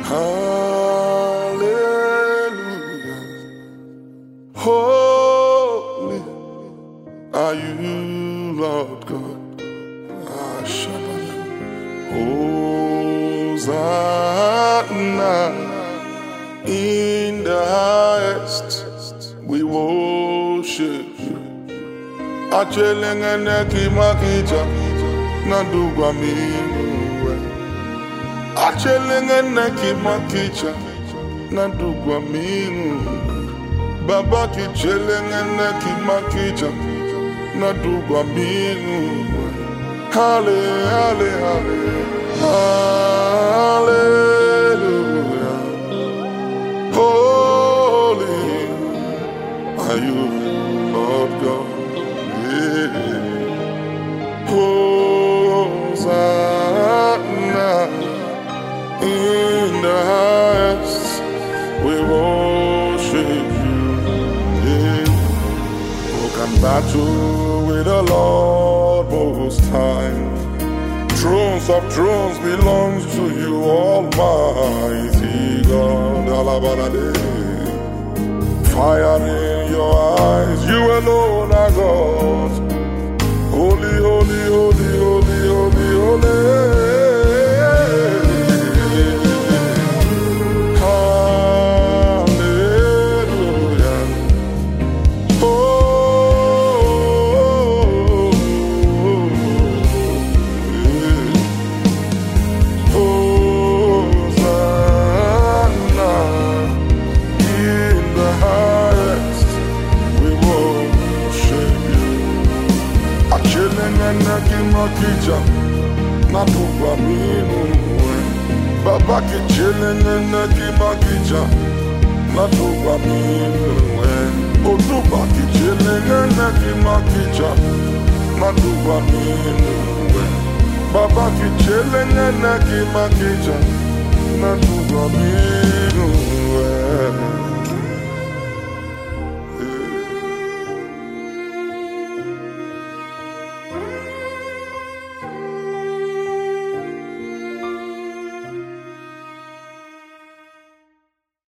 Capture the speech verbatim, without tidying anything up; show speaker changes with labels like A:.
A: Hallelujah. Holy are you, Lord God. Ah, Shabbat. Hosanna in the highest. We worship you. Achelengene kimakija nadugwa minguwe. Achelengene kimakija nadugwa minguwe. Baba kichelengene kimakija nadugwa minguwe. Halle, halle, halle, hallelujah. Holy are you, Lord God. Hosanna in the highest, we worship you. Who can battle with the Lord Most High? Thrones of thrones belongs to you, Almighty God. Fire in your eyes, you alone are God. Holy, holy, holy, holy, holy, holy. Hallelujah. Oh, yeah. Hosanna in the highest, we worship you. Achelengene kimakija nadugwa minguwe. Baba kichelengene kimakija nadugwa minguwe. Oduba kichelengene kimakija nadugwa minguwe. Baba kichelengene kimakija nadugwa minguwe.